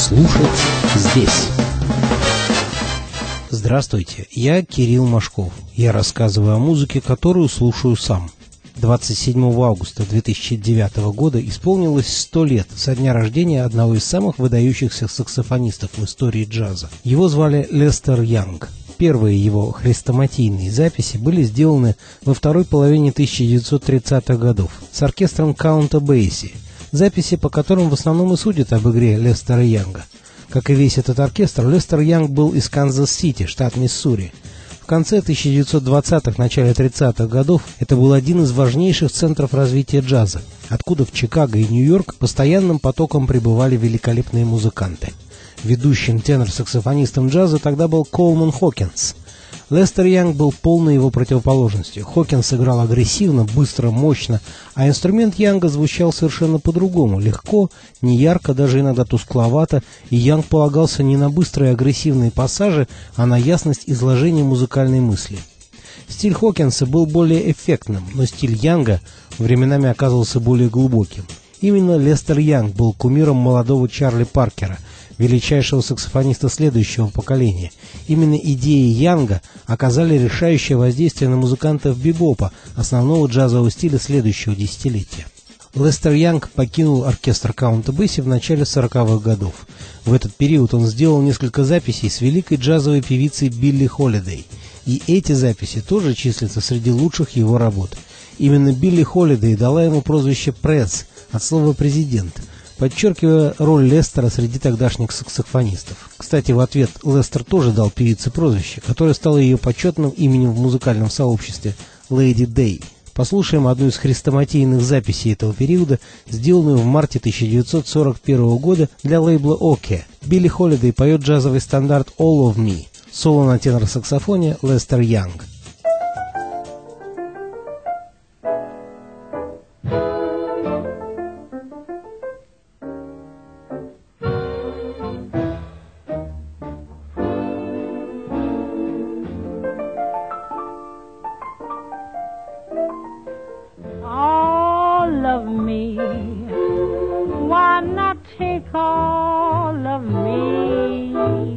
Слушать здесь. Здравствуйте, я Кирилл Машков. Я рассказываю о музыке, которую слушаю сам. 27 августа 2009 года исполнилось 100 лет со дня рождения одного из самых выдающихся саксофонистов в истории джаза. Его звали Лестер Янг. Первые его хрестоматийные записи были сделаны во второй половине 1930-х годов с оркестром Каунта Бейси, записи, по которым в основном и судят об игре Лестера Янга. Как и весь этот оркестр, Лестер Янг был из Канзас-Сити, штат Миссури. В конце 1920-х, начале 30-х годов это был один из важнейших центров развития джаза, откуда в Чикаго и Нью-Йорк постоянным потоком прибывали великолепные музыканты. Ведущим тенор-саксофонистом джаза тогда был Колман Хокинс. Лестер Янг был полной его противоположностью. Хокинс играл агрессивно, быстро, мощно, а инструмент Янга звучал совершенно по-другому, легко, неярко, даже иногда тускловато, и Янг полагался не на быстрые агрессивные пассажи, а на ясность изложения музыкальной мысли. Стиль Хокинса был более эффектным, но стиль Янга временами оказывался более глубоким. Именно Лестер Янг был кумиром молодого Чарли Паркера, величайшего саксофониста следующего поколения. Именно идеи Янга оказали решающее воздействие на музыкантов бибопа, основного джазового стиля следующего десятилетия. Лестер Янг покинул оркестр Каунта Бейси в начале 40-х годов. В этот период он сделал несколько записей с великой джазовой певицей Билли Холидей. И эти записи тоже числятся среди лучших его работ. Именно Билли Холидей дала ему прозвище «Пресс» от слова «президент», подчеркивая роль Лестера среди тогдашних саксофонистов. Кстати, в ответ Лестер тоже дал певице прозвище, которое стало ее почетным именем в музыкальном сообществе – Леди Дэй. Послушаем одну из хрестоматийных записей этого периода, сделанную в марте 1941 года для лейбла «Оке». Билли Холидей поет джазовый стандарт «All of Me», соло на тенор-саксофоне Лестер Янг. Why not take all of me?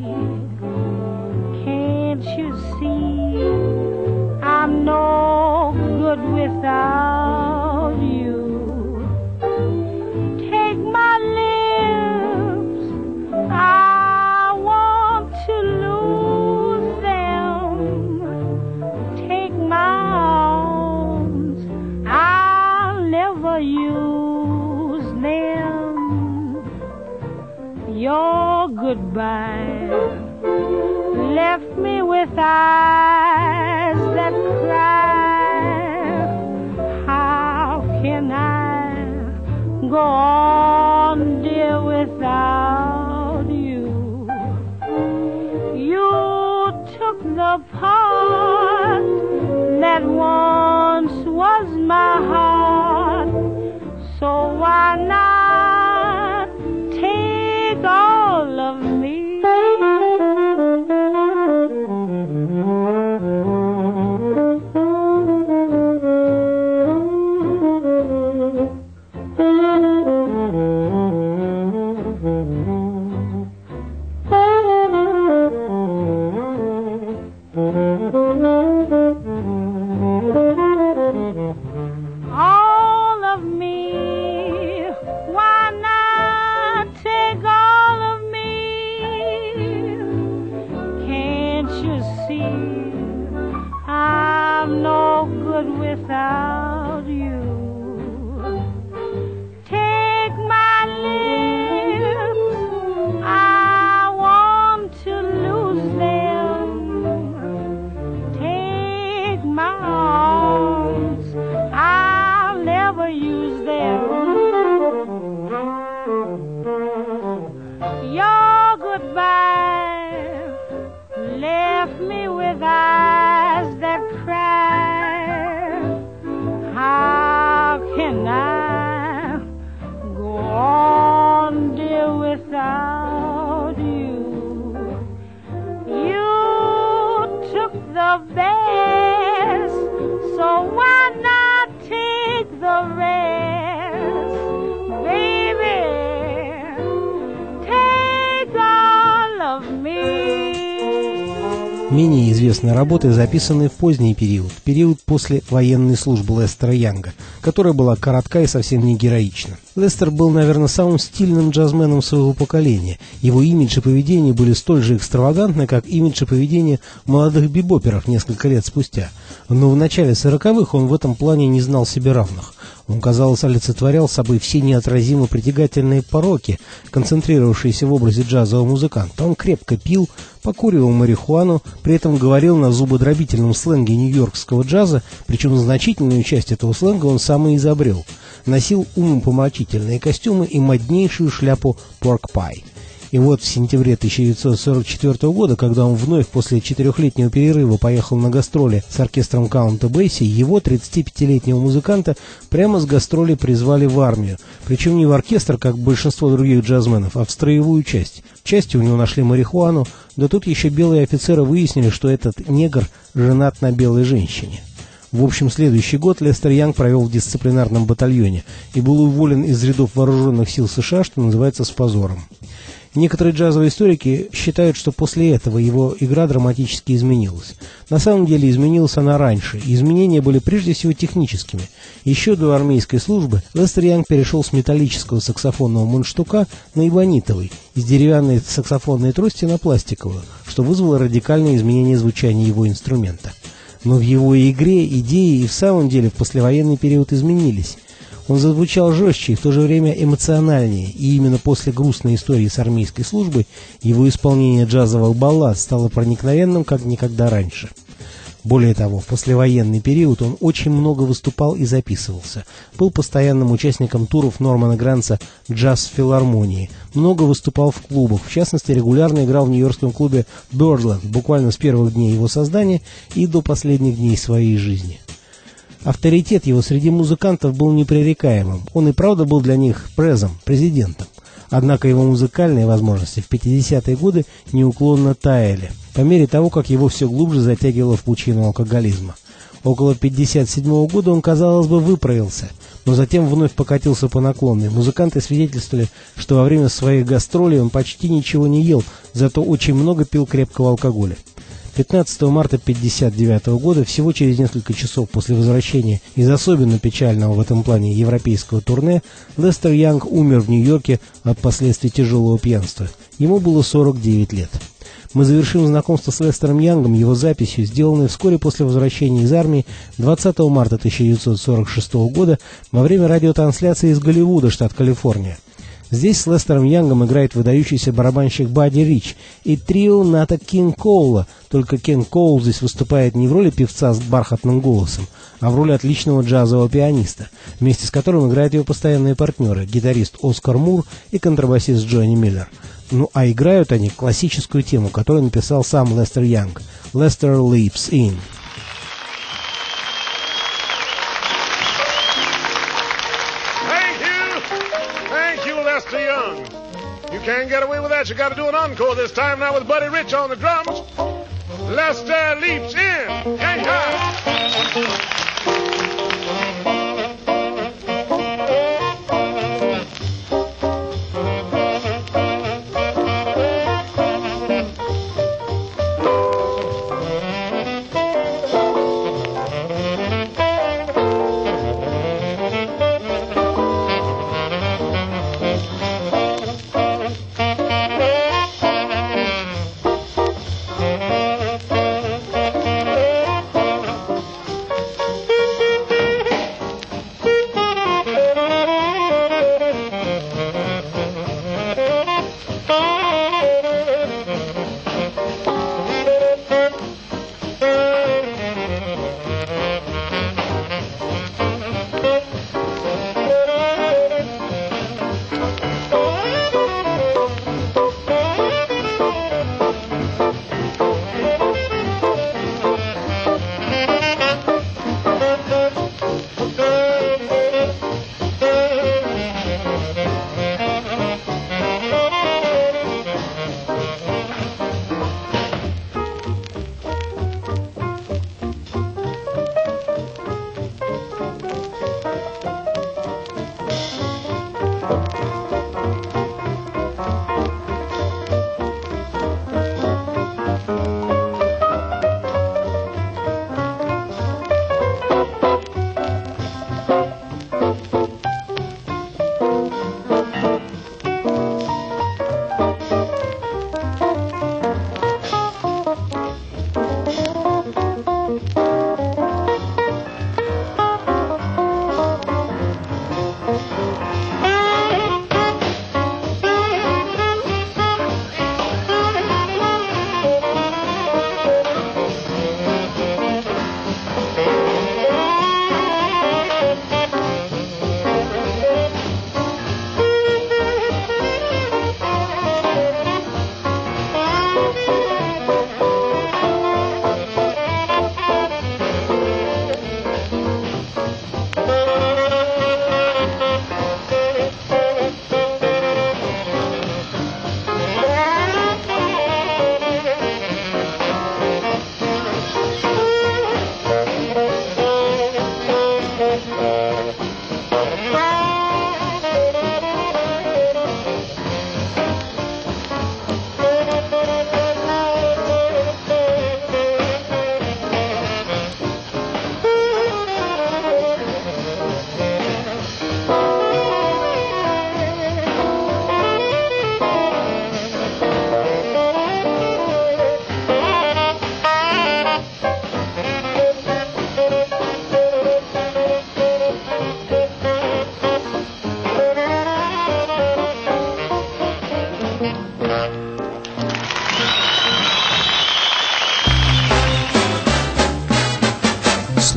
Can't you see I'm no good without you? Take my lips, I want to lose them. Take my arms, I'll never use them. Your goodbye left me with eyes that cry. How can I go on, dear, without you? You took the part that once was my heart, so why not take all of me? All of me, why not take all of me? Can't you see I'm no good without you? Take my lips, I want to lose them. Take my arms, I'll never use them. Your goodbye left me with eyes that cry. How can I go on, dear, without you? You took the best, so why not take the rest? Менее известные работы записаны в поздний период после военной службы Лестера Янга, которая была коротка и совсем не героична. Лестер был, наверное, самым стильным джазменом своего поколения. Его имидж и поведение были столь же экстравагантны, как имидж и поведение молодых бибоперов несколько лет спустя. Но в начале 40-х он в этом плане не знал себе равных. Он, казалось, олицетворял собой все неотразимо притягательные пороки, концентрировавшиеся в образе джазового музыканта. Он крепко пил, покуривал марихуану, при этом говорил на зубодробительном сленге нью-йоркского джаза, причем значительную часть этого сленга он сам и изобрел. Носил умопомрачительные костюмы и моднейшую шляпу «Pork Pie». И вот в сентябре 1944 года, когда он вновь после 4-летнего перерыва поехал на гастроли с оркестром Каунта Бейси, его, 35-летнего музыканта, прямо с гастролей призвали в армию. Причем не в оркестр, как большинство других джазменов, а в строевую часть. В части у него нашли марихуану, да тут еще белые офицеры выяснили, что этот негр женат на белой женщине. В общем, следующий год Лестер Янг провел в дисциплинарном батальоне и был уволен из рядов вооруженных сил США, что называется, с позором. Некоторые джазовые историки считают, что после этого его игра драматически изменилась. На самом деле изменилась она раньше, и изменения были прежде всего техническими. Еще до армейской службы Лестер Янг перешел с металлического саксофонного мундштука на эбонитовый, из деревянной саксофонной трости на пластиковую, что вызвало радикальное изменение звучания его инструмента. Но в его игре идеи и в самом деле в послевоенный период изменились. Он зазвучал жестче и в то же время эмоциональнее, и именно после грустной истории с армейской службой его исполнение джазовых баллад стало проникновенным, как никогда раньше. Более того, в послевоенный период он очень много выступал и записывался. Был постоянным участником туров Нормана Грантса «Джаз-филармонии». Много выступал в клубах, в частности, регулярно играл в нью-йоркском клубе «Birdland» буквально с первых дней его создания и до последних дней своей жизни. Авторитет его среди музыкантов был непререкаемым. Он и правда был для них президентом. Однако его музыкальные возможности в 50-е годы неуклонно таяли, по мере того, как его все глубже затягивало в пучину алкоголизма. Около 57-го года он, казалось бы, выправился, но затем вновь покатился по наклонной. Музыканты свидетельствовали, что во время своих гастролей он почти ничего не ел, зато очень много пил крепкого алкоголя. 15 марта 1959 года, всего через несколько часов после возвращения из особенно печального в этом плане европейского турне, Лестер Янг умер в Нью-Йорке от последствий тяжелого пьянства. Ему было 49 лет. Мы завершим знакомство с Лестером Янгом его записью, сделанной вскоре после возвращения из армии 20 марта 1946 года во время радиотрансляции из Голливуда, штат Калифорния. Здесь с Лестером Янгом играет выдающийся барабанщик Бадди Рич и трио Ната Кинг Коула, только Кинг Коул здесь выступает не в роли певца с бархатным голосом, а в роли отличного джазового пианиста, вместе с которым играют его постоянные партнеры, гитарист Оскар Мур и контрабасист Джонни Миллер. Ну а играют они классическую тему, которую написал сам Лестер Янг, «Lester Leaps In». Lester Young. You can't get away with that. You got to do an encore this time now with Buddy Rich on the drums. Lester leaps in. Yeah.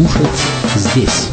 слушать здесь.